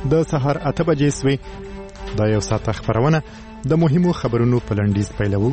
د سهار 8 بجې سوي. دا یو ساعت خبرونه د مهمو خبرونو په لنډیز پیلوو.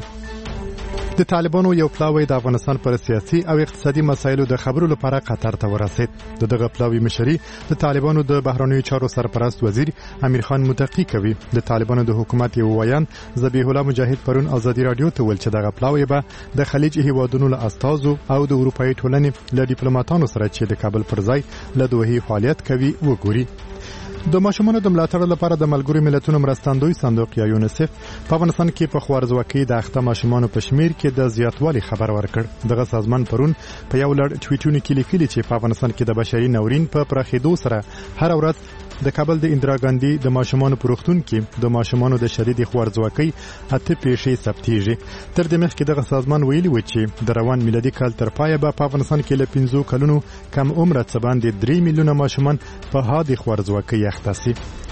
د طالبانو یو پلاوی د افغانستان پر سیاسي او اقتصادي مسایلو د خبرو لپاره قطر ته ورسید. دغه پلاوی مشري د طالبانو د بهرنیو چارو سرپرست وزیر امیر خان متقی کوي. د طالبانو د حکومت یو ویان ذبیح الله مجاهد پرون ازادي رادیو ته ویل چې دغه پلاوی به د خلیج هیوادونو له استازو او د اروپאי ټولنې له ډیپلوماټانو سره چې د کابل پر ځای له دوحې فعالیت کوي وګوري. د ماشومانو د ملاتړ لپاره د ملګرو ملتونو مرستندوی صندوق یا یونیسف په افغانستان کې په خوارځواکۍ د اخته ماشومانو په شمیر کې د زیاتوالي خبر ورکړ. دغه سازمان پرون په یو لړ ټویټونو کې لیکلي چې په افغانستان کې د بشري ناورین په پراخېدو سره هر ورځ د کابل د اندرا ګاندي د ماشومانو پروختون کې د ماشومانو د شدید خوارځواکۍ 8 پیښې ثبتېږي. تر دې مخکې دغه سازمان ویلي و چې د روان میلادي کال تر پایه به په افغانستان کې له 15 کلونو کم عمره څخه باندې 3 میلیونه ماشومان په حادي خوارځواکۍ اخته شي.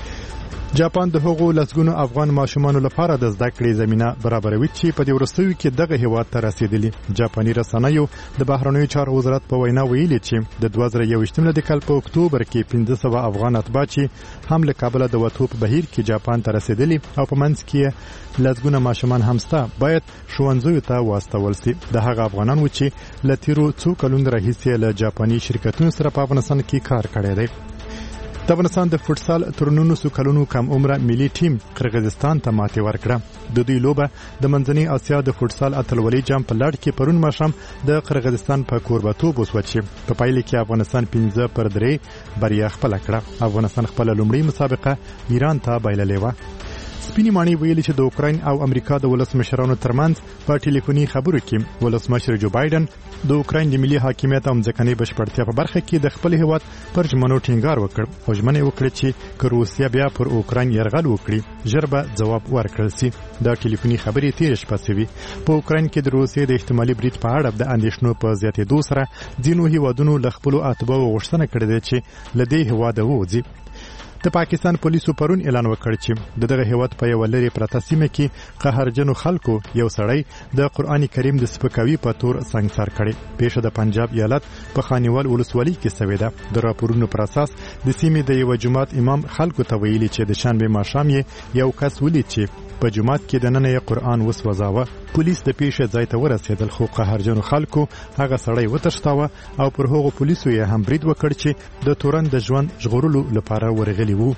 جاپان د هغو لسګونو افغان ماشومانو لپاره د زده کړې زمينه برابروي چې په دې وروستیو کې دغه هیواد ته رسیدلي. جاپاني رسنیو د بهرنیو چارو وزارت په وینا ویلي چې د 2021 میلادي کال په اکتوبر کې 1500 افغان اتباع چې هم له کابل د وټو په بهیر کې جاپان ته رسیدلي او په منځ کې لسګونه ماشومان همسته باید ښوونځیو ته واستول شي. د هغه افغانانو چې له تیرو څو کلونو راهیسې له جاپاني شرکتونو سره په افغانستان کې کار کړی دی. د افغانستان د فوټسال تر 19 کلونو کم عمره ملي ټیم قرغیزستان ته ماتې ورکړه. د دوی لوبه د منځنۍ اسیا د فوټسال اتلولۍ جام په لړ کې پرون ماښام د قرغیزستان په کوربتوب وسو چې په پایله کې افغانستان 15-3 بریا خپل کړه. افغانستان خپل لومړی مسابقه ایران ته بایللې و. سپینې ماڼۍ ویلي چې د اوکراین او امریکا د ولسمشرانو ترمنځ په ټلیفوني خبرو کې ولسمشر جو بایدن د اوکراین د ملي حاکمیت او ځمکنۍ بشپړتیا په برخه کې د خپل هیواد پر ژمنو ټینګار وکړ او ژمنه وکړه چې که روسیا بیا پر اوکراین یرغل وکړي ژر به ځواب ورکړل شي. دا ټلیفوني خبرې تیر شپه شوې. په اوکراین کې د روسیې د احتمالي برید په اړه د اندېښنو په زیاتېدو سره ځینو هیوادونو له خپلو اتباعو غوښتنه کړې ده چې له دې هیواده ووځي. د پاکستان پولیسو پرون اعلان وکړ چې دغه هیواد په یو لری پرته سیمه کې قهرجنو خلکو یو سړی د قرآن کریم د سپکاوي په تور سنگسار کړي. پیښه د پنجاب ایالت په خانیوال ولسوالۍ کې شوې ده. د راپورونو پر اساس د سیمې د یو جماعت امام خلکو ته ویلي چې د شنبه ماښام یو کس ولید چې په جماعت کې د نن قرآن وسوځاوه. پولیس د پیښې ځای ته ورسېدل خو قهرجنو خلکو هغه سړی وتښتاوه او پر هغو پولیسو یې هم برید وکړ چې د تورن د ژوند ژغورلو لپاره ورغلي وو.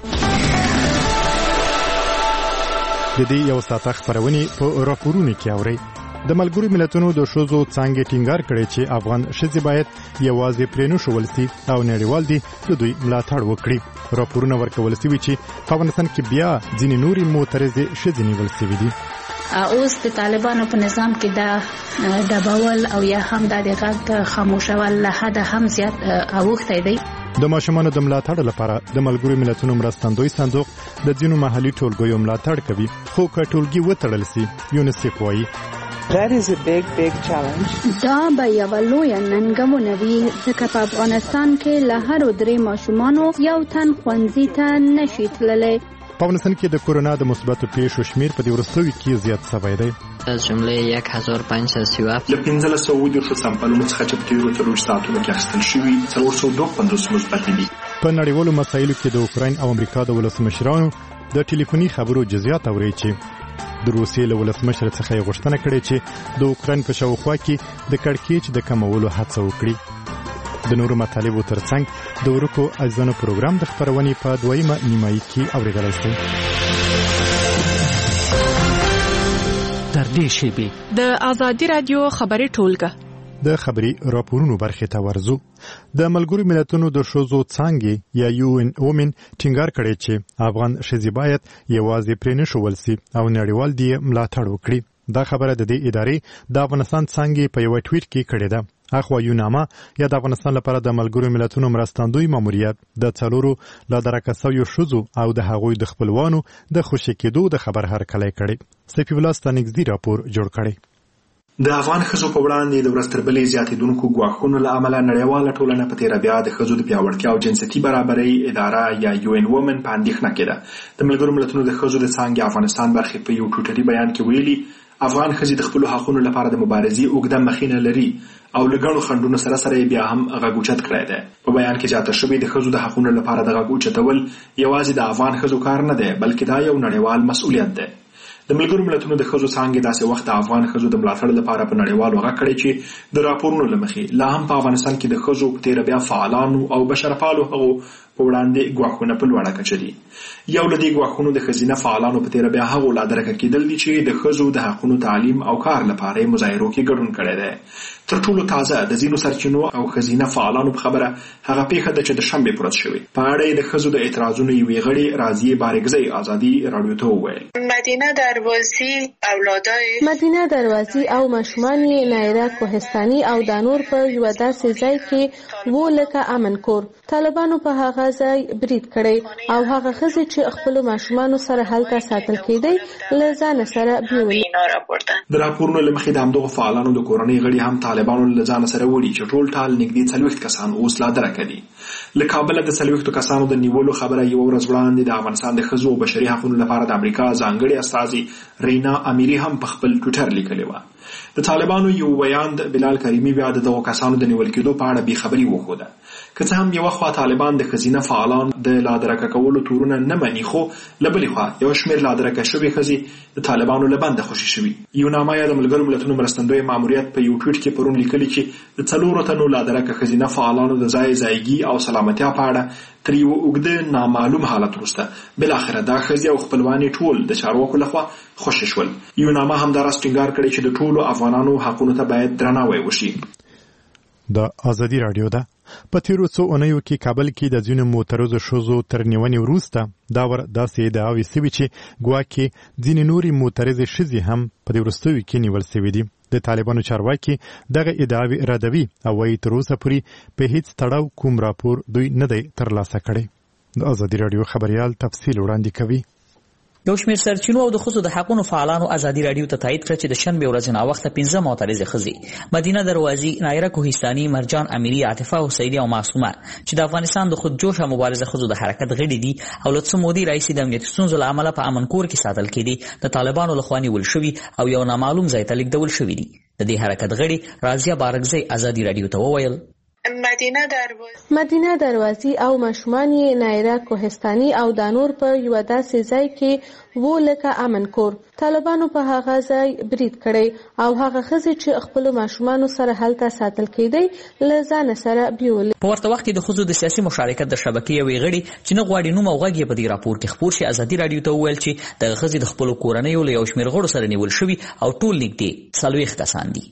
د دې یو ساعت خبرونه په راپورونو کې اوري. د ملګرو ملتونو د ښځو څنګه ټینګار کړي چې افغان ښځې باید یوازې پرېنو شول سي او نړیوال دي د دوی ملاتړ وکړي. راپورونه ورکول شوي چې په افغانستان کې بیا ځینې نورې معترضې ښځې نیول شوي دي. اوس د طالبانو په نظام کې د ډبول او یا هم د غږ خاموشول له حده هم زیات اوښتی دی. د ماشومانو د ملاتړ لپاره د ملګرو ملتونو مرستندوی صندوق د ځینو محلي ټولګیو ملاتړ کوي خو که ټولګي وتړل شي یونیسف وایي That is a big challenge. دا به یو لوی ننګونه وي ځکه په افغانستان کې له هر 3 ماشومانو یو تن ښوونځي ته نشي تللی. په افغانستان کې د کورونا د مثبتو پیښو شمیر په دې وروستیو کې زیات شوی دی. از جمله 1537 له 1510 سامپلونو څخه چې په تیرو 3 ساعتونو کې اخیستل شوي 452 مثبت دي. په نړیوالو مسایلو کې د اوکراین او امریکا د ولسمشرانو د ټلیفوني خبرو جزئیات اوري چې د روسیې له ولسمشر څخه یې غوښتنه کړې چې د اوکراین په شاوخوا کې د کړکېچ د کمولو هڅه وکړي. د نورو مطالبو ترڅنګ د ورکو اجزانو پروګرام د خبرونې په دویمه نیمایي کې اوریدل شي. تر دې شیبې د آزادي رادیو خبري ټولګه د خبري راپورونو برخه ته ورزو. د ملګرو ملتونو د ښځو څنګه یا UN Women ټینګار کړي چې افغان ښځې باید یوازې پرېنه شول سي او نړیوال دی ملاتړ وکړي. دا خبره د دې ادارې د افغانستان څنګه په یو ټویټ کې کړې ده. اخوا یوناما یا د افغانستان لپاره د ملګرو ملتونو مرستندوی ماموریت د څلورو لا درکسو ښځو او د هغوی د خپلوانو د خوشی کېدو د خبر هرکلی کړي. سیفی الله ستانګزي راپور جوړ کړي. د افغان ښځو په وړاندې د ورځ تر بلې زیاتېدونکو ګواښونو له امله نړیواله ټولنه په تېره بیا د ښځو د پیاوړتیا او جنسیتي برابرۍ اداره یا UN Women په اندېښنه کې ده. د ملګرو ملتونو د ښځو د څانګې افغانستان برخې په یو ټویټري بیان کې ویلي افغان ښځې د خپلو حقونو لپاره د مبارزې اوږده مخینه لري او له ګڼو خنډونو سره سره بیا هم غږ اوچت کړی دی. په بیان کې زیاته شوې د ښځو د حقونو لپاره د غږ اوچتول یوازې د افغان ښځو کار نه دی بلکې دا یو نړیوال مسؤلیت دی. د ملګرو ملتونو د ښځو څانګې داسې وخت د افغان ښځو د ملاتړ لپاره په نړیوالو غږ کړی چې د راپورونو له مخې لا هم په افغانستان کې د ښځو په تېره بیا فعالانو او بشرپالو هغو په وړاندې ګواښونه په لوړه کچه دي. یو له دې ګواښونو د ښځینه فعالانو په تېره بیا هغو لا درکه کېدل دي چې د ښځو د حقونو تعلیم او کار لپاره یې مظاهرو کې ګډون کړی دی. تر ټولو تازه د ځینو سرچینو او ښځینه فعالانو په خبره هغه پیښه ده چې د شنبې په ورځ شوې. په اړه یې د ښځو د اعتراضونو یوې غړې راضیې بارګزۍ ازادي راډیو ته وویل. مدینه دروازی او ماشومان یې نایره کوهستاني او دا نور په یوه داسې ځای کې وو لکه امن کور. طالبانو په هغه ځای برید کړی او هغه ښځې چې خپلو ماشومانو سره هلته ساتل کېدی له ځانه سره بیولې. د راپورونو له مخې د همدغو فعالانو د کورنۍ غړي هم طالبانو له ځانه سره وړي چې ټول ټال نږدې 40 کسان اوس لا درکه دي. له کابله د 40 کسانو د نیولو خبره یوه ورځ وړاندې د افغانستان د ښځو او بشري حقونو لپاره د امریکا ځانګړې استازي رینا امیری هم په خپل ټویټر لیکلی وه. د طالبانو یو بیان د بلال کریمي بیا د دغو کسانو د نیول کېدو په اړه بېخبري وښوده. که څه هم یوه خوا طالبان د ښځینه فعالان د لادرکه کولو تورونه نه مني خو له بلې خوا یو شمېر لادرکه شوې ښځې د طالبانو له بنده خوشي شوي. یوناما یا د ملګرو ملتونو مرستندوی ماموریت په یو ټویټ کې پرون لیکلي چې د 4 تنو لادرکه ښځینه فعالانو د ځایګي او سلامتیا په اړه تر یوه اوږده نامعلوم حالت وروسته بالاخره دا ښځې او خپلوانې ټول د چارواکو لخوا خوشي شول. یوناما همداراز ټینګار کړی چې د ټولو افغانانو حقونو ته باید درناوی وشي. د ازادي راډیو ده په تیرو څو اونیو کې کابل کې د ځینو معترضو ښځو تر نیونې وروسته دا ور داسې ادعاوې سوي چې ګواکې ځینې نورې معترضې ښځې هم په دې وروستیو کې نیول سوي دي. د طالبانو چارواکي دغه ادعاوې ردوي او وایي تر اوسه پورې په هیڅ تړاو کوم راپور دوی نه دی ترلاسه کړی. د ازادي راډیو خبریال تفصیل وړاندې کوي. یو شمېر سرچینو او د ښځو د حقونو فعالانو ازادي راډیو ته تایید کړه چې د شنبې ورځې ناوخته 15 معترضې ښځې مدینه دروازی، نایره کوهستاني، مرجان امیری، عاطفه حسیني او معصومه چې د افغانستان د خودجوشه مبارزه ښځو د حرکت غړي دي او له څو مودې راهیسې د امنیتي ستونزو له امله په امن کور کې ساتل کېدي، د طالبانو لخوا نیول شوي او یو نامعلوم ځای ته لیږدول شوي دي. د دې حرکت غړي راضیه بارګزۍ ازادي راډیو ته وویل. مدینه دروازی او ماشومان یې نایره کوهستاني او دا نور په یوه داسې ځای کې وو لکه امن کور. طالبانو په هغه ځای برید کړی او هغه ښځې چې خپلو ماشومانو سره هلته ساتل کېدی له ځانه سره بیولې. په ورته وخت کې د ښځو د سیاسي مشارکت د شبکې یوې غړي چې نه غواړي نوم او غږ یې په دې راپور کې خپور شي ازادي راډیو ته وویل چې دغه ښځې د خپلو کورنیو له یو شمېر غړو سره نیول شوي او ټول نږدې 40 کسان دي.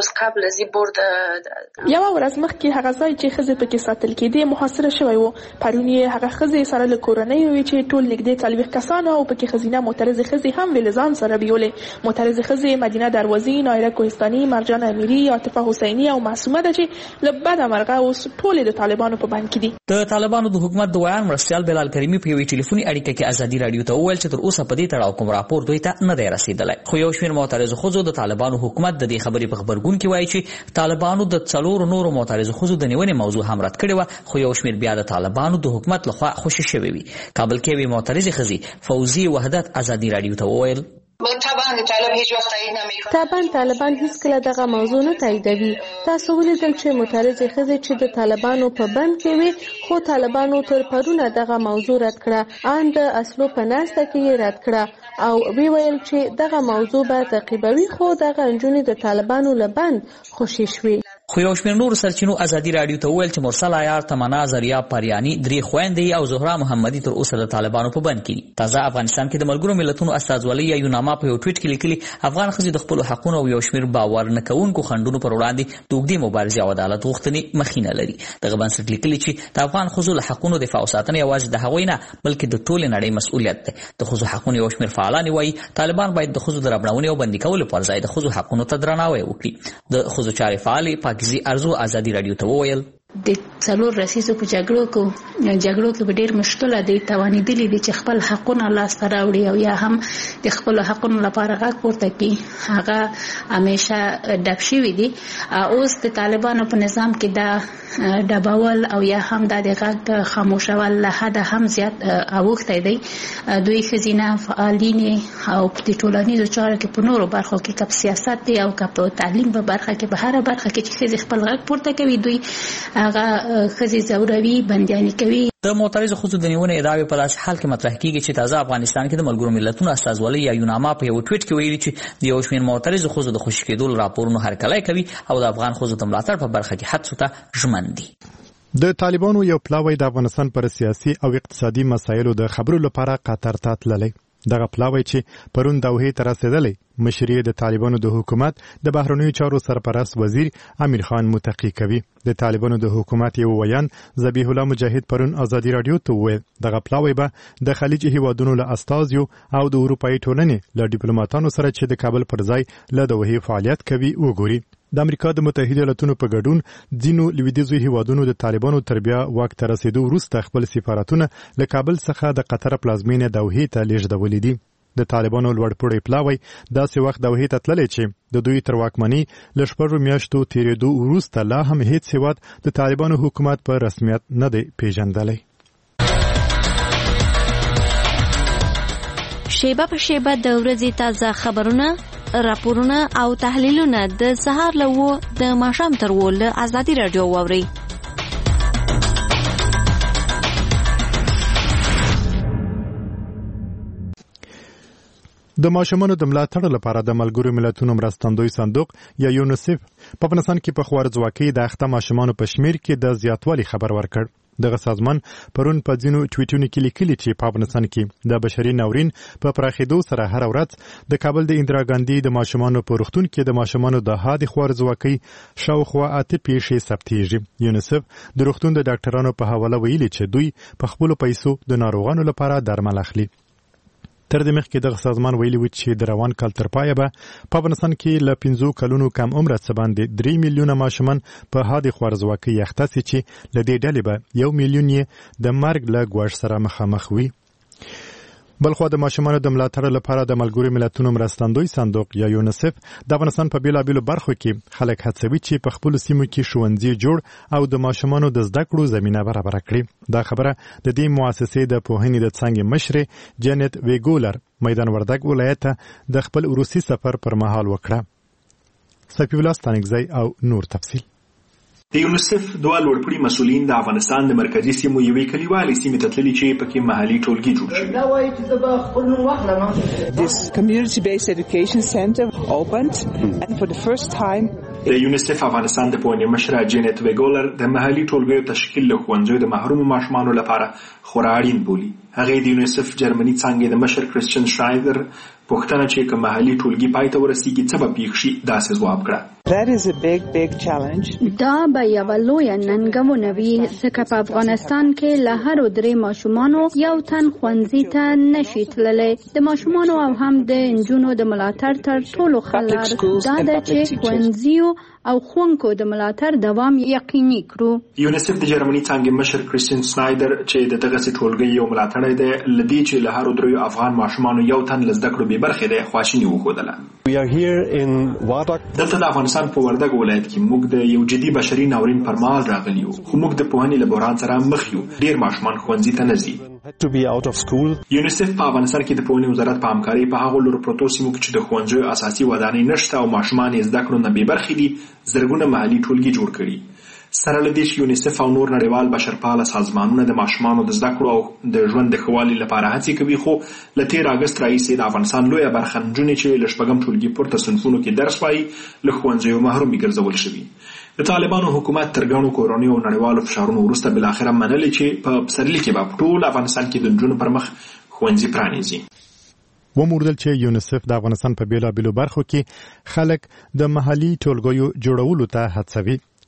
یوه ورځ مخکې هغه ځای چې ښځې پکې ساتل کېدې محاصره شوی و. پرون یې هغه ښځې سره له کورنیو وې چې ټول نږدې 40 کسان او پکې ښځینه معترضې ښځې هم وې له ځان سره بیولې. معترضې ښځې مدینه دروازی، نایره کوهستاني، مرجان امیری، عاطفه حسیني او معصومه ده چې له بده مرغه اوس ټولې د طالبانو په بند کې دي. د طالبانو د حکومت د ویان مرستیال بلال کریمي په یوې ټلیفوني اړیکه کې ازادي راډیو ته وویل چې تر اوسه په دې تړاو کوم راپور دوی ته نه دی رسېدلی. خو یو شمېر معترضو ښځو د طالبانو حکومت د دې خبرې په خبرګون کې وایي چې طالبانو د 4 نورو معترضو ښځو د نیونې موضوع هم رد کړې وه، خو یو شمېر بیا د طالبانو د حکومت لخوا خوشي شوې وي. کابل کې یوې معترضې ښځې فوزي وحدت ازادي راډیو ته وویل. طالبان هیڅکله دغه موضوع نه تاییدوي. تاسو ولیدل چې معترضې ښځې چې د طالبانو په بند کې وي خو طالبانو تر پرونه دغه موضوع رد کړه، ان د اصلو په ناسته کې یې رد کړه او وی ویل چې دغه موضوع به تعقیبوي، خو دغه نجونې د طالبانو له بند خوشي شوي. خو یو شمېر نورو سرچینو ازادي راډیو ته وویل چې مرسل عیار، تمنا زریاب پاریانی، 3 خویندې او زهرا محمدي تر اوسه د طالبانو په بند کې دي. تازه افغانستان کې د ملګرو ملتونو استازولۍ یا یوناما په یو ټویټ کې لیکلي افغان ښځې د خپلو حقونو او یو شمېر باور نه کوونکو خنډونو پر وړاندې د اوږدې مبارزې او عدالت غوښتنې مخینه لري. دغه بنسټ لیکلي چې د افغان ښځو له حقونو دفاع او ساتنه یوازې د هغوی نه بلکې د ټولې نړۍ مسؤلیت دی. د ښځو حقونو یو شمېر فعالان وایي طالبان باید د ښځو د ربړونې او بندي کولو پر ځای د ښځو حقونو ته درناوی وکړي. د ښځو چارې فعالې پاکیزي ارزو ازادي راډیو ته وویل. د څلور رسیزو په جګړو کې به ډېر مشکله دي توانېدلي دي چې خپل حقونه لاسته راوړي او یا هم د خپلو حقونو لپاره غږ پورته کړي هغه همیشه ډب شوي دي. اوس د طالبانو په نظام کې دا ډبول او یا هم د غږ خاموشول له حده هم زیات اوښتی دی. دوی ښځینه فعالین او په ټولنیزو چارو کې په نورو برخو کې که په سیاست دی او که په تعلیم په برخه کې په هره برخه کې چې ښځې خپل غږ پورته کوي دوی هغه ښځې ځوروي بندیانې کوي. د معترضو ښځو د نیونې ادعاوې په داسې حال کې مطرح کیږي چې تازه افغانستان کې د ملګرو ملتونو استازولۍ یا یوناما په یو ټویټ کې ویلي چې د یو شمېر معترضو ښځو د خوشي کېدو راپورونو هرکلی کوي او د افغان ښځو د ملاتړ په برخه کې حدسو ته ژمن دي. د طالبانو یو پلاوی د افغانستان پر سیاسي او اقتصادي مسایلو د خبرو لپاره قطر ته تللی. دغه پلاوی چې پرون دوحې ته رسېدلی مشري د طالبانو د حکومت د بهرنیو چارو سرپرست وزیر امیر خان متقی کوي. د طالبانو د حکومت یو ویان ذبیح الله مجاهد پرون ازادي رادیو ته وویل دغه پلاوی به د خلیج هیوادونو له استازیو او د اروپایي ټولنې له ډیپلوماټانو سره چې د کابل پر ځای له دوحې فعالیت کوي وګوري. د امریکا د متحده ایالاتونو په ګډون ځینو لویدیځو هیوادونو د طالبانو تر بیا واک ته رسیدو وروسته خپل سفارتونه له کابل څخه د قطر پلازمینې دوحې ته لیږدولي دي. د طالبانو لوړپوړی پلاوی داسې وخت دوحې ته تللی چې د دوی تر واکمنۍ له 6 میاشتو تیرېدو وروسته لا هم هیڅ هیواد د طالبانو حکومت په رسمیت نه دی پیژندلی. شیبه په شیبه د ورځې تازه خبرونه راپورونه او تحلیلونه د سهار له 9 د ماښام تر 10 له ازادي رادیو واورئ. د ماشومانو د ملاتړ لپاره د ملګرو ملتونو مرستندوی صندوق یا یونیسف په افغانستان کې په خوارځواکۍ د اخته ماشومانو په شمیر کې د زیاتوالي خبر ورکړ. دغه سازمان پرون په ځینو ټویټونو کې لیکلي چې په افغانستان کې د بشري ناورین په پراخېدو سره هر ورځ د کابل د اندرا ګاندي د ماشومانو په روغتون کې د ماشومانو د حادې خوارځواکۍ شاوخوا 8 پیښې ثبتېږي. یونیسف د روغتون د ډاکټرانو په حواله ویلي چې دوی په خپلو پیسو د ناروغانو لپاره درمل اخلي. تر دې مخکې دغه سازمان ویلي و چې د روان کال تر پایه به په افغانستان کې له 15 کلونو کم عمره څخه باندې 3 میلیونه ماشومان په حادې خوارځواکۍ اخته سي چې له دې ډلې به 1 میلیون یې د مرګ له ګواښ سره مخامخ وي. بلخوا د ماشومانو د ملاتړ لپاره د ملګرو ملتونو مرستندوی صندوق یا یونیسف د افغانستان په بیلابیلو برخو کې خلک هڅوي چې په خپلو سیمو کې ښوونځي جوړ او د ماشومانو د زده کړو زمینه برابره کړي. دا خبره د دې مؤسسې د پوهنې د څانګې مشرې جنت ویګولر میدان وردګ ولایت ته د خپل روسي سفر پر مهال وکړه. صفی الله ستانکزی او نور تفصیل. د یونیسف دوه لوړپوړي مسؤلین د افغانستان د مرکزي سیمو یوې کلیوالې سیمې ته تللي چې پکې محلي ټولګي جوړ شوي. This community-based education center opened and for the first time د یونیسف افغانستان د پوهنې مشره جنت ویګولر د محلي ټولګیو تشکیل له ښوونځیو د محرومو ماشومانو لپاره خورا اړین بولي. هغې د یونیسف جرمني څانګې د مشر کریسچن شرایدر پوښتنه چې که محلي ټولګي پای ته ورسیږي څه به پیښ شي داسې ځواب کړه. That is a big challenge. دا به یوه لویه ننګونه وي ځکه په افغانستان کې له هرو 3 ماشومانو یو تن ښوونځي ته نشي تللی. د ماشومانو او هم د نجونو د ملاتړ تر ټولو ښه لار دا ده چې ښوونځیو او ښوونکو د ملاتړ دوام یقیني کړو. یونیسف د جرمني څانګې مشر کریسچن شنایدر چې د دغسې ټولګۍ یو ملاتړی دی له دې چې له هرو 3 افغان ماشومانو یو تن له زده کړو بې برخې دی خواشیني وښودله. دلته د افغانستان په وردګ ولایت کې موږ د یو جدي بشري ناورین پر مهال راغلي یو خو موږ د پوهنې له بحران سره مخ یو. ډېر ماشومان ښوونځي ته نه ځي. یونیسف په افغانستان کې د پوهنې وزارت په همکارۍ په هغو لورو پرتو سیمو کې چې د ښوونځیو اساسي ودانۍ نشته او ماشومان یې زده کړو نه بې برخې دي زرګونه محلي ټولګي جوړ کړي. سره له دې چې یونیسف او نور نړیوال بشرپاله سازمانونه د ماشومانو د زده کړو او د ژوند د ښه والي لپاره هڅې کوي خو له 13 اګست راهیسې د افغانستان لویه برخه نجونې چې له 4 ټولګي پورته صنفونو کې درس وایي له ښوونځیو محرومې ګرځول شوي. د طالبانو حکومت تر ګڼو کورنیو او نړیوالو فشارونو وروسته بالاخره منلې چې په پسرلي کې به په ټول افغانستان کې د نجونو پر مخ ښوونځي پرانیزي. وموردل چې یونیسف د افغانستان په بیلابیلو برخو کې خلک د محلي ټولګیو جوړولو ته هڅوي.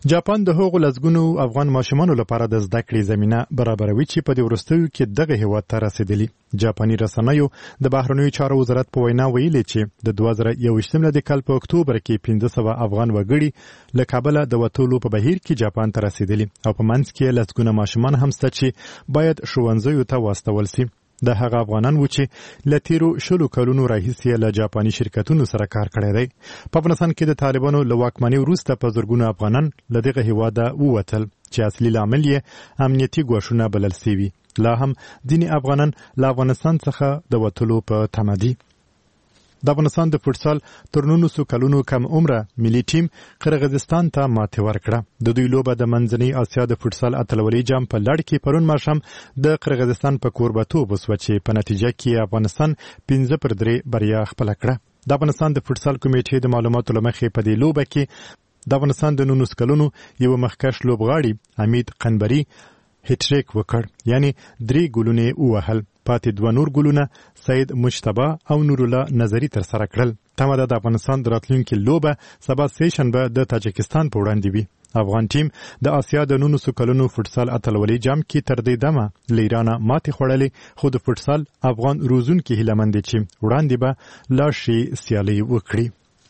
جاپان د هغو لسګونو افغان ماشومانو لپاره د زده کړې زمینه برابروي چې په دې وروستیو کې دغه هیواد ته رسیدلي. جاپاني رسنیو د بهرنیو چارو وزارت په وینا ویلي چې د 2021 کال په اکتوبر کې 500 افغان وګړي له کابل د وټولو په بهیر کې جاپان ته رسیدلي او په منځ کې لسګونه ماشومان هم شته چې باید ښوونځیو ته واستول شي. د هغه افغانان و چې له تیرو 10 کلونو راهیسې له جاپاني شرکتونو سره کار کړی دی. په افغانستان کې د طالبانو له واکمنۍ وروسته په زرګونو افغانان له دغه هیواده ووتل چې اصلي لامل یې امنیتي ګواښونه بلل سوي. لا هم ځینې افغانان له افغانستان څخه د وتلو په تمه دي. د افغانستان د فوټسال تر 19 کلونو کم عمره ملي ټیم قرغیزستان ته ماتې ورکړه. د دوی لوبه د منځنۍ اسیا د فوټسال اتلولۍ جام په لړ کې پرون ماښام د قرغیزستان په کوربتوب وسوه چې په نتیجه کې افغانستان 5-3 بریا خپله کړه. د افغانستان د فوټسال کمیټې د معلوماتو له مخې په دې لوبه کې د افغانستان د 19 کلونو یو مخکښ لوبغاړي حمید قنبري هټریک وکړ، یعنی 3 ګولونه ووهل. پاتې 2 نور ګولونه سید مجتبی او نور الله نظری تر سره کړل. تمه ده د افغانستان د راتلونکي لوبه سبا سیشنبه د تاجکستان په وړاندې وي. افغان ټیم د آسیا د 19 کلونو فوټسال اتلولۍ جام کې تر دې دمه له ایران ماتې خوړلې، خو د فوټسال افغان روزونکي هیلهمند دي چې وړاندې به لا شي سیالي وکړي.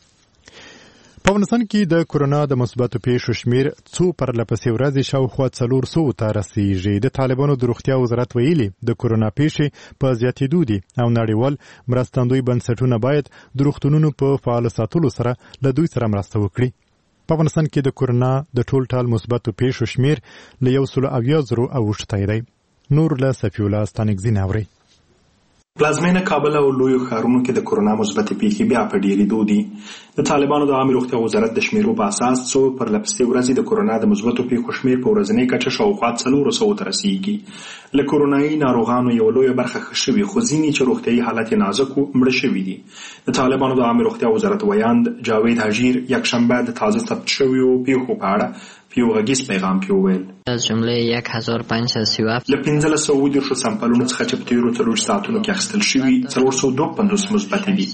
په افغانستان کې د کورونا د مثبتو پیښو شمیر څو پرلپسې ورځې شاوخوا 400 ته رسیږي. د طالبانو د روغتیا وزارت ویلي د کورونا پیښې په زیاتېدو دي او نړیوال مرستندوی بنسټونه باید د روغتونونو په فعال ساتلو سره له دوی سره مرسته وکړي. په افغانستان کې د کورونا د ټول مثبتو پیښو شمیر له 170,000 اوښتی دی. نور له صفی الله ستانکزي اوري. پلازمینه کابل او لویو ښارونو کې د کورونا مثبتې پیښې بیا په ډېرېدو دي. د طالبانو د عامې روغتیا وزارت د شمیرو په اساس څو پرلپسې ورځې د کورونا د مثبتو پیښو شمیر په ورځنۍ کچه شاوخوا 400 ته رسیږي. له کورونایي ناروغانو یو لویه برخه ښه شوي، خو ځینې چې روغتیایي حالت یې نازک و مړه شوي دي. د طالبانو د عامې روغتیا وزارت ویاند جاوید حاجیر یکشنبه د تازه ثبت شویو پیښو په اړه په یو غږیز پیغام کې وویل از جمله 1537 له 1510 سمپلونو څخه چې په تېرو 4 ساعتونو کې اخیستل شوي 452 مثبت دي.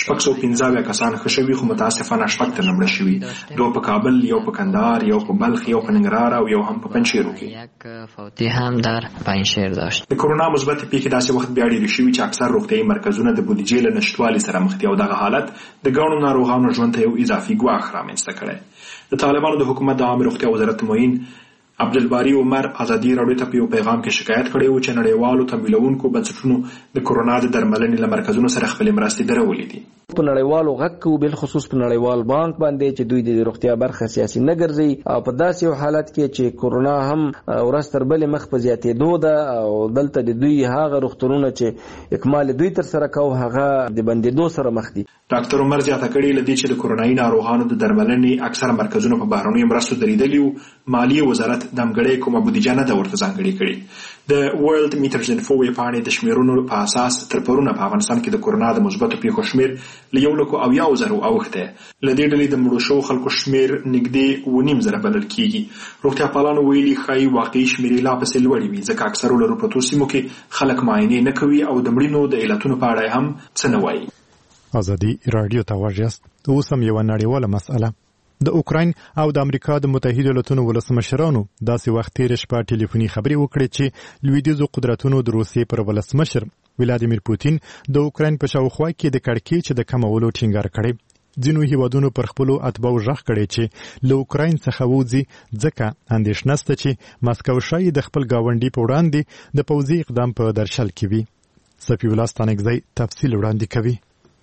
615 کسان ښه شوي، خو متاسفانه 6 تنه مړه شوي. 2 په کابل، 1 په کندهار، 1 په بلخ، 1 په ننګرهار او 1 هم په پنجشیرو کې. یک فوتی هم در پنجشیر داشت. د کورونا مثبت پیښې داسې وخت بیا ډېرې شوي چې اکثر روغتیایي مرکزونه د بودیجې له نشتوالي سره مخ دي او دغه حالت د ګڼو ناروغانو ژوند ته یو اضافي ګواښ رامنځته کړی. د طالبانو د حکومت د عامې روغتیا وزارت معین عبدالباری عمر ازادي راډیو ته په یو پیغام کې شکایت کړی و چې نړیوالو تمویلونکو بنسټونو د کورونا د درملنې له مرکزونو سره خپلې مرستې درولې دي. په نړیوالو غږ کوو، بالخصوص په نړیوال بانک باندې چې دوی د روغتیا برخه سیاسي نه ګرځي او په داسې یو حالت کې چې کورونا هم ورځ تر بلې مخ په زیاتېدو ده او دلته د دوی هغه روغتونونه چې اکمال دوی تر سره کوو هغه د بندېدو سره مخ دي. ډاکټر عمر زیاته کړې له دې چې د کورونایي ناروغانو د درملنې اکثره مرکزونه په بهرنیو مرستو درېدلي وو، مالیې وزارت د همګړۍ کومه بودیجه نه ده ورته ځانګړې کړې. د ورلد میټرز انفو ویبپاڼې د شمیرونو په اساس تر پرونه په افغانستان کې د کورونا د مثبتو پیښو شمیر له 1,000 اوښتی. له دې ډلې د مړو شوو خلکو شمیر نږدې 9,000 بلل کېږي. روغتیا پالانو ویلي ښایي واقعي شمیرې لا پسې لوړې وي، ځکه اکثرو لرو پرتو سیمو کې خلک معاینې نه کوي او د مړینو د علتونو په اړه هم څه نه وایي. ازادي راډیو ته غوږ یاست. اوس هم یوه نړیواله مسأله. د اوکراین او د امریکا د متحده ایالاتونو ولسمشرانو داسې وخت تېره شپه ټلیفوني خبرې وکړې چې لویدیځو قدرتونو د روسیې پر ولسمشر ولادیمیر پوتین د اوکراین په شاوخوا کې د کړکېچ د کمولو ټینګار کړی. ځینو هیوادونو پر خپلو اتباعو غږ کړی چې له اوکراین څخه ووځي، ځکه اندېښنه شته چې ماسکو ښایي د خپل ګاونډي په وړاندې د پوځي اقدام په درشل کې وي. صفی الله ستانکزی تفصیل وړاندې کوي.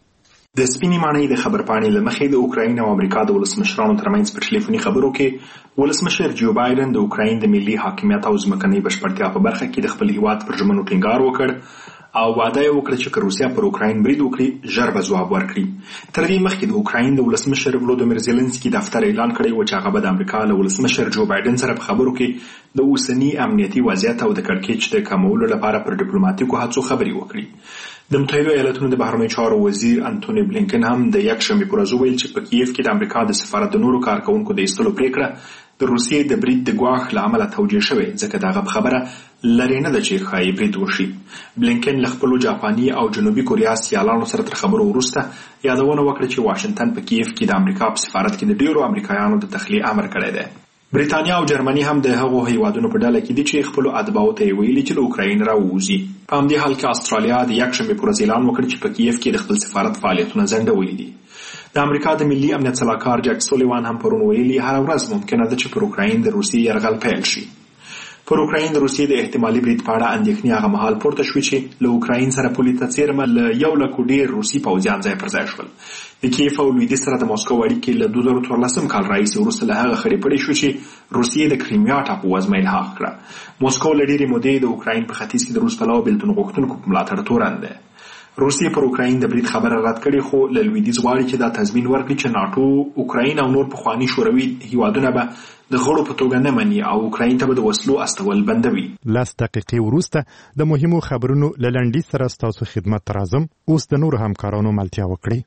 د سپینې ماڼۍ د خبرپاڼې له مخې د اوکراین او امریکا د ولسمشرانو ترمنځ په ټلیفوني خبرو کې ولسمشر جو بایدن د اوکراین د ملي حاکمیت او ځمکنۍ بشپړتیا په برخه کې د خپل هیواد پر ژمنو ټینګار وکړ او وعده یې وکړه چې که روسیه پر اوکراین برید وکړي ژر به ځواب ورکړي. تر دې مخکې د اوکراین د ولسمشر ولودیمیر زیلنسکي دفتر اعلان کړی و چې هغه به د امریکا له ولسمشر جو بایدن سره په خبرو کې د اوسني امنیتي وضعیت او د کړکېچ د کمولو لپاره پر ډیپلوماټیکو هڅو خبرې وکړي. د متحده ایالاتونو د بهرنیو چارو وزیر انټونی بلینکن هم د یکشنبې پر ورځ ویل چې په کیف کې د امریکا د سفارت د نورو کارکونکو د ایستلو پریکړه د روسیې د برید د ګواښ له امله توجیه شوې، ځکه دغه خبره لرې نه ده چې ښایي برید وشي. بلینکن له خپلو جاپاني او جنوبي کوریا سیالانو سره تر خبرو وروسته یادونه وکړه چې واشنګټن په کیف کې د امریکا په سفارت کې د ډیرو امریکایانو د تخلیه امر کړی دی. بریتانیا او جرمني هم د هغو هیوادونو په ډله کې دي چې خپل اتباعو ته ویلي چې له اوکراین راووځي. په همدې حال کې استرالیا د یکشنبې پر ورځ اعلان وکړ چې په کیف کې د خپل سفارت فعالیتونه ځنډولي دي. د امریکا د ملي امنیت سلاکار جک سولیوان هم پرون ویلي هر ورځ ممکنه ده چې پر اوکراین د روسیې یرغل پیل شي. پر اوکراین د روسیې د احتمالي برید په اړه اندېښنې هغه مهال پورته شوې چې له اوکراین سره پولې ته څیرمه له 100,000 ډېر روسي پوځیان ځای پر ځای شول. د کیف او لویدیځ سره د مسکو اړیکې له 2014 کال راهیسې وروسته له هغه خړې پړې شو چې روسیې د کریمیا ټاپو وزمه الحاق کړه. مسکو له ډېرې مودې د اوکراین په ختیځ کې د روس پلوه بېلتون غوښتونکو په ملاتړ تورن ده. روسیې پر اوکراین د برید خبره رد کړې خو له لویدیځ غواړي چې دا تضمین ورکړي چې ناټو اوکراین او نور پخواني شوروي هیوادونه به د غړو په توګه نه مني او اوکراین ته به د وسلو استول بندوي. 10 دقیقې وروسته د مهمو خبرونو له لنډیز سره ستاسو خدمت ته راځم. اوس د نورو همکارانو ملتیا وکړئ.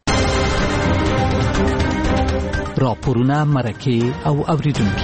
راپورونه، مرکې او اوریدونکي.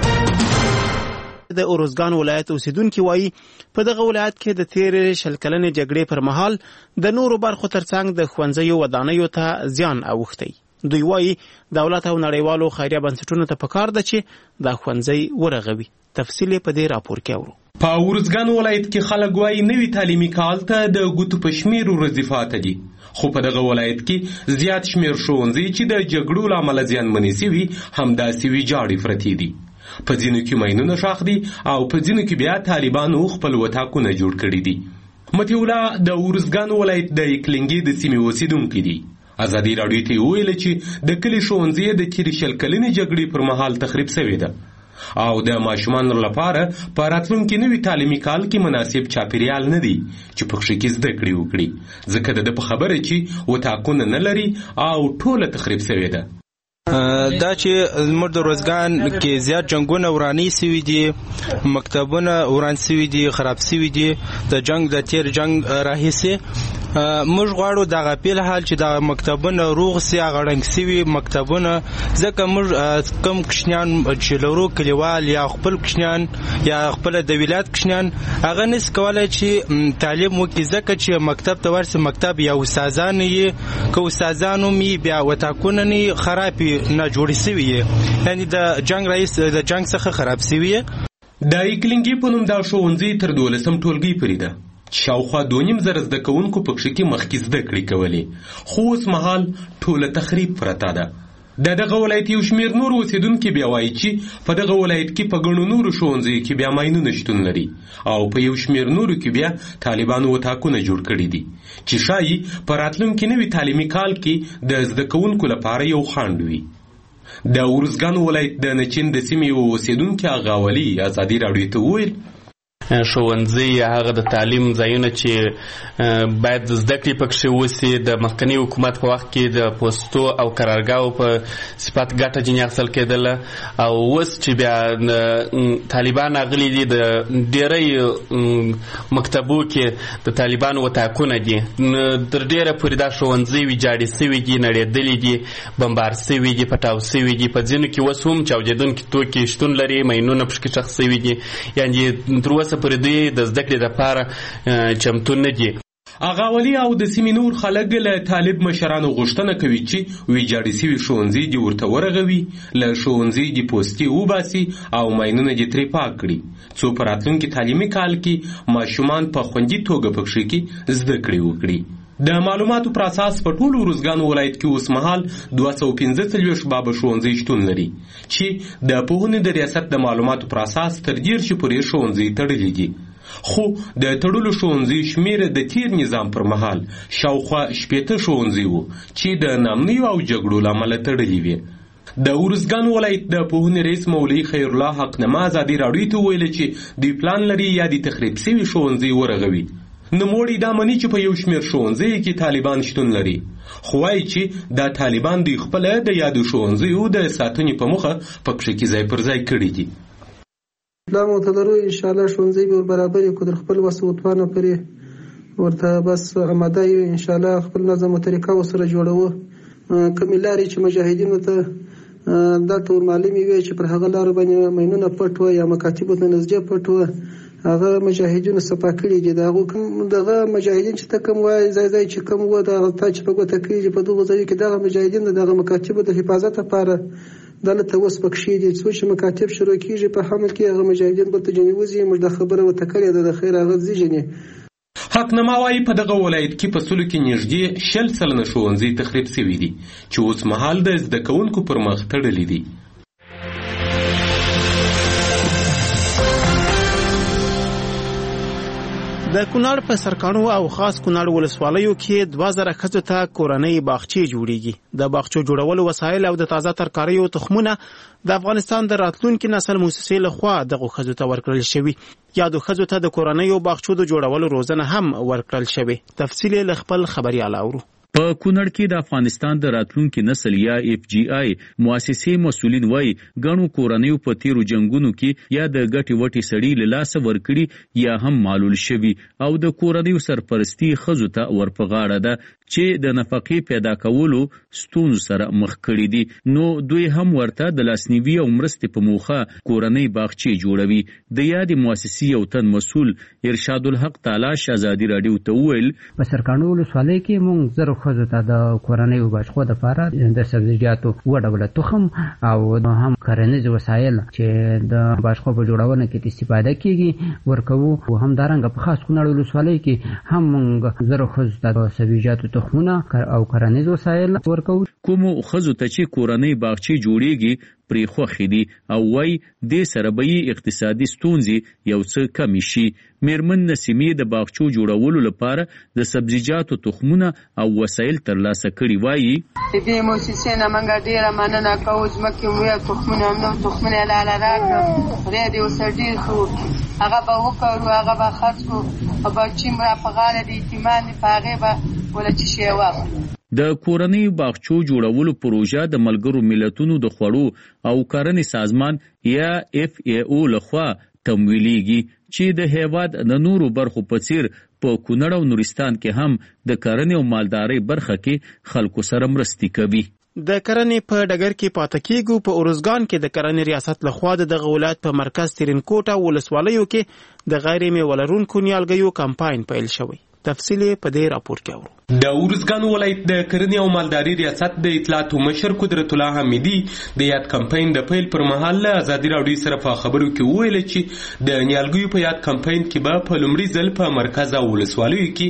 د اورزګان ولایت اوسیدونکو وایي په دغه ولایت کې د تیر شل کلنې جګړې پر مهال د نورو برخو ترڅنګ د ښوونځیو ودانیو ته زیان اوښتی. دوی وایي دولت او نړیوالو خیریه بنسټونو ته پکار ده چې دا ښوونځی ورغوي. تفصیل په دې راپور کې اورو. په اورزګان ولایت کې خلک وایي نوي تعلیمي کال ته د ګوتو په شمیر ورځې پاته دي، خو په دغه ولایت کې زیات شمیر ښوونځي چې د جګړو له امله زیانمنې سوي همداسې ویجاړې پرتې دي. په ځینو کې ماینونه ښخ دي او په ځینو کې بیا طالبانو خپل وطاقونه جوړ کړي دي. متي الله د اورزګان ولایت د اکلنګي د سیمې اوسیدونکی دي. ازادي راډیو ته ویل چې د کلي ښوونځي د تیر شل کلنې جګړې پر مهال تخریب شوی ده او د ماشومانو لپاره په راتلونکي نوي تعلیمي کال کې مناسب چاپیریال نه دی چې په کې زده کړې وکړي، ځکه د په خبره چې وطاقونه نه لري او ټوله تخریب شوی ده. دا چې زموږ د روزګان کې زیات جنگونه ورانی سوي دي، مکتبونه وران سوي دي، خراب سوي دي د جنگ د تیر جنگ راهیسې. موږ غواړو د غپیل حال چې د مکتبونه روغ سي، غړنګ سوي مکتبونه، ځکه موږ کم کشنیان چې لرو کلیوال یا خپل کشنیان یا خپل د ولایت کشنیان هغه نس کولای چې تعلیم وکړي، ځکه چې مکتب ته ورسي مکتب یا استادان یې که استادانو می بیا وتاکونه نه خراب نه جوړی سوي، یعنی د جنگ رئیس د جنگ څخه خراب سوي. د اکلنګي په نوم دا ښوونځی تر 12 ټولګي پورې ده. شاوخوا 2,500 زده کوونکو پکې کې مخکې زده کړې کولې، خو اوس مهال ټوله تخریب پرته ده. دغه ولایت یو شمیر نور اوسیدونکي بیا وایي چې په دغه ولایت کې په ګڼو نورو ښوونځیو کې بیا ماینونه شتون لري او په یو شمیر نورو کې بیا طالبانو وطاقونه جوړ کړي دي چې ښایي په راتلونکي نوي تعلیمي کال کې د زده کوونکو لپاره یو خنډ وي. د اورزګان ولایت د نچین د سیمې اوسیدونکي اغاولي ازادي راډیو ته وویل ښوونځي هغه د تعلیم ځایونه چې باید زده کړې پکې وسي د مخکني حکومت په وخت کې د پوسټو او قرارګاو په صفت ګټه ځینې اخیستل کېدله او اوس چې بیا طالبان اغلي دي د ډېری مکتبو کې د طالبانو وطاقونه دي، تر ډېره پورې دا ښوونځي ویجاړې سوي دي، نړېدلي دي، بمبار سوي دي، پټاو سوي دي. په ځینو کې اوس هم چاودېدونکي توکي شتون لري، ماینونه پکې ښخ سوي دي، یعنې تر اوسه پورې دوی د زده کړې لپاره چمتو نه دي. اغاولي او د سیمې نور خلک له طالب مشرانو غوښتنه کوي چې ویجاړې سوي ښوونځي دې ورته ورغوي، له ښوونځي دې پوستې وباسي او ماینونه دې ترې پاک کړي، څو په راتلونکي تعلیمي کال کې ماشومان په خوندي توګه پکې کې زده کړې وکړي. د معلوماتو پر اساس په ټول اورزګان ولایت کې اوس مهال 245 بابه ښوونځي شتون لري چې د پوهنې د ریاست د معلوماتو پر اساس تر 10 پورې ښوونځي تړلي دي، خو د تړلو ښوونځي شمیر د تیر نظام پر مهال شاوخوا 60 ښوونځي وو چې د نامنیو او جګړو له امله تړلي وي. د اورزګان ولایت د پوهنې رئیس مولوي خیر الله حقنما ازادي راډیو ته ویل چې دوی پلان لري یا د تخریب شوي ښوونځي ورغوي. نوموړي دا مني چې په یو شمیر ښوونځیو کې طالبان شتون لري، خو وایي چې دا طالبان دوی خپله د یادو ښوونځیو د ساتنې په موخه په پښې کې ځای پر ځای کړي دي. پلان ورته لرو انشاءالله ښوونځی به برابر یو در خپل وس وتوانه پرې ورته بس آماده یو انشاءالله خپل نظم او طریقه ورسره جوړوو. کومې لارې چې مجاهدینو ته دا ټول معلومې وي چې پر هغه لارو باندې ماینونه پټ وه یا مکاتبو ته نزدې پټ وه، هغه مجاهدینو صفا کړي دي. د هغو کوم دغه مجاهدین چې ته کوم وایي ځای چې کوم وه دغه تا چې په ګوته کړي په دغو ځایو کې دغه مجاهدین د دغه مکاتبو د حفاظت لپاره دلته اوس پکښې دي څو چې مکاتب شروع کیږي په حمل کې هغه مجاهدین بل ته جنوزي موږ د خبره وتکړې ده د خیر هغه زیږني حقنما وايي په دغه ولایت کې په سلو کې نږدې 100 ښوونځي تخریب شوي دي چې اوس مهال د زده کوونکو پر مخ تړلي دي. د کونړ په سرکانو او خاص کونړ ولسوالیو کې 2000 ښځو ته کورنۍ باغچې جوړیږي. د باغچو جوړولو وسایل او د تازه ترکاریو تخمونه د افغانستان د راتلونکي نسل موسسې لخوا دغه ښځو ته ورکړل شوي. یادو ښځو ته د کورنیو باغچو د جوړولو روزنه هم ورکړل شوي. تفصیل له خپل خبريال اورو. په کونړ کې د افغانستان د راتلونکي نسل یا FGI مؤسسې مسؤلین وایي ګڼو کورنیو په تیرو جنگونو کې یا د ګټې وټې سړي له لاسه ورکړي یا هم معلول شوي او د کورنیو سرپرستی ښځو ته ورپغاړه ده چې د نفقې پیدا کولو ستونزو سره مخ کړي دي. نو دوی هم ورته د لاسنیوي او مرستې په موخه کورنۍ باغچې جوړوي. د یادې مؤسسې یو تن مسؤل ارشاد الحق تالاش ازادي راډیو ته وویل په سرکانو ولسوالۍ کې موږ زرو ښځو ته د کورنیو باغچو دپاره د سبزیجاتو اوه ډوله تخم او هم کرنیز وسایل چې د باغچو په جوړونه کې استفاده کیږي ورکوو. او همدارنګه په خاص کونړ ولسوالۍ کې هم موږ زرو ښځو ته د سبزیجاتو تخمونه او کرنیز وسایل ورکوو. کومو ښځو ته چې کورنۍ باغچې جوړیږي پرې خوښې دي او وایي دې سره به یې اقتصادي ستونزې یو څه کمې شي. میرمن نسیمې د باغچو جوړولو لپاره د سبزیجاتو تخمونه او وسایل ترلاسه کړي. وایي دې مؤسسې نه موږ ډېره مننه کوو. ځمکې وې تخمونه هم نو تخمونه یې لاله راکړه خدای دې ورسره ډېر ښه وکړي. هغه به وکړو هغه به خرڅ کړو او باغچې مو را په غاړه د اعتماد دي په هغې به وله څه شی واخلو. د کورنیو باغچو جوړولو پروژه د ملګرو ملتونو د خوړو او کرنې سازمان یا FAO لخوا تمویلیږي چې د هیواد د نورو برخو په څیر په کونړ او نورستان کې هم د کرنې او مالدارۍ برخه کې خلکو سره مرستې کوي. د کرنې په ډګر کې پاتې کېږو. په اروزګان کې د کرنې ریاست لخوا دغه ولایت په مرکز ترینکوټ او ولسوالیو کې د غیر میوه لرونکو نیالګیو کمپاین پیل شوی. تفصیل په دې راپور کې اورو. د اورزګان ولایت د کرنې او مالدارۍ ریاست د اطلاعاتو مشر قدرت الله حمیدي د یاد کمپاین د پیل پر مهال له ازادي راډیو سره په خبرو کې وویل چې د نیالګیو په یاد کمپاین کې به په لومړي ځل په مرکز او ولسوالیو کې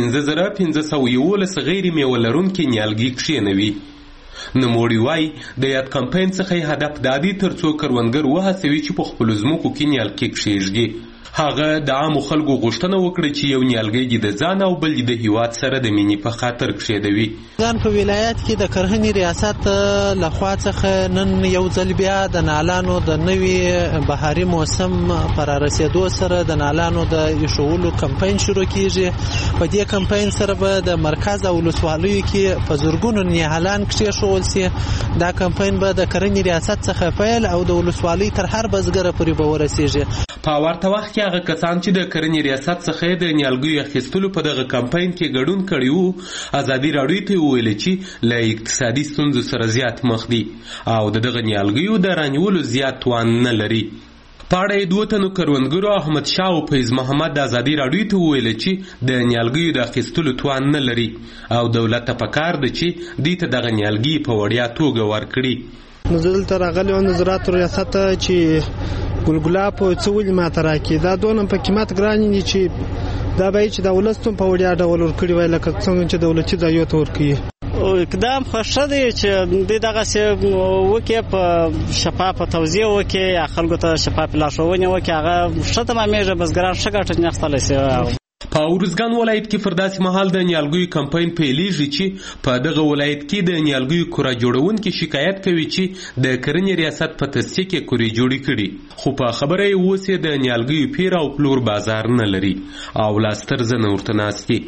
15511 غیر میوه لرونکي نیالګي کښېنوي. نوموړي وایي د یاد کمپاین څخه هدف دا دی ترڅو کروندګر وهڅوي چې په خپلو ځمکو کې نیالګي کښېږدي. هغه د عامو خلکو غوښتنه وکړه چې یو نیالګی د ځان او بل د هیواد سره د مینې په خاطر کښېدوي. ځان په ولایت کې د کرهنې ریاست لخوا څخه نن یو ځل بیا د نالانو د نوي بهاري موسم پر رسیدو سره د نالانو د ایښولو کمپاین شروع کیږي. په دې کمپاین سره به د مرکز او ولسوالیو کې په زرګونو نیالان کېښول شي. دا کمپاین به د کرهنې ریاست څخه پیل او د ولسوالۍ تر هر بزګره پورې به ورسیږي. په ورته وخت کې هغه کسان چې د کرنې ریاست څخه د نیالګیو اخیستلو په دغه کمپاین کې ګډون کړی وو ازادي راډیو ته وویل چې له اقتصادي ستونزو سره زیات مخ دي او دغه نیالګیو د رانیولو زیات توان نه لري. په اړه یې دوه تنو کروندګرو احمد شاه او فیض محمد د ازادي راډیو ته وویل چې د نیالګیو د اخیستلو توان نه لري او دولت ته پکار ده چې دوی ته دغه نیالګي په وړیا توګه ورکړي. نو دلته راغلی وم د زراعت ریاست چې ګلګلاب څه ولې ماته راکړي. دا دونه په قیمت ګران دي چې دا به چې د ولس ته په وړیا ډول ورکړي وای لکه څنګه چې دولتي ځایو ته ورکړي. اقدام خوښه دی چې دغسې وکړي په شفافه توزیع وکړي یا خلکو ته شفاف لارښوونې وکړي. هغه ښه تمامېږي بزګران ښه ګټه ځنې اخیستلی شي. په اورزګان ولایت کې پر داسې مهال د نیالګیو کمپاین پیلیږي چې په دغه ولایت کې د نیالګیو کوره جوړونکي شکایت کوي چې د کرنې ریاست په تصفیه کې کورې جوړې کړي خو په خبره یې اوس یې د نیالګیو پیر او پلور بازار نه لري او لاستر زنه ورته ناست دي.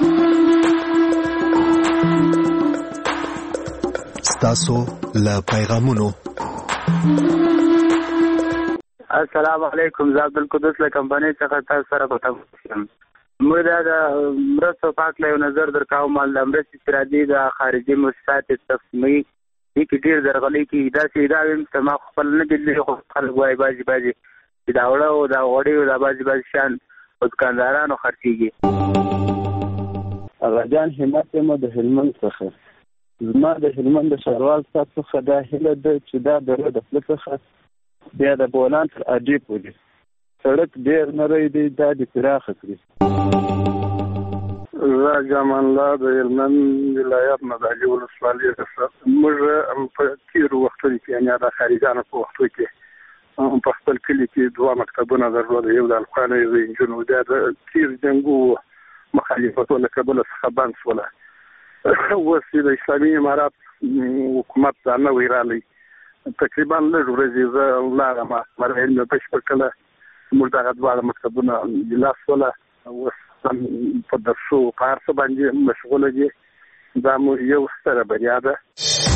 ستاسو له پیغامونو. السلام علیکم. زه عبدالقدوس له کمپنۍ څخه تاسو سره په تماس یم. موږ د مرستو په هکله یو نظر درکوم. د مرستې چې راځي د خارجي مؤسسات تقسیموي دې کې ډېر درغلۍ کېږي. داسې ادعا ویم چې ما خپل نه دي لیدلي خو خلک وایي بعضې چې دا وړه او دا غوړې او دا بعضې شیان په دوکاندارانو خرڅېږي. اغا جان همت یم د هلمند څخه. زما د هلمند د ښاروال صاحب څخه دا هیله ده چې دا دره د پله څخه بیا د بولان تر اډې پورې سړک ډېر نری دی، دا د پراخه کړي. زه جامان الله د هلمند ولایت نه د علي ولسوالۍ څخه. موږ په تېرو وختونو کې یعنې د خارجانو په وختو کې په خپل کلي کې 2 مکتبونه درلودل، یو د الخوانو یو د نجونو. دا د تېر جنګو مخالفتو له کبله څخه بند شوله. اوس د اسلامي امارات حکومت دا نوی رالی تقریبا لږ ورځې زه لاړم مرحل مې بشپړ کړه. موږ دغه 2 مکتبونه جلا شوله. اوس په درسو په هر څه باندې مشغوله دي. دا مو یو ستره بریا ده.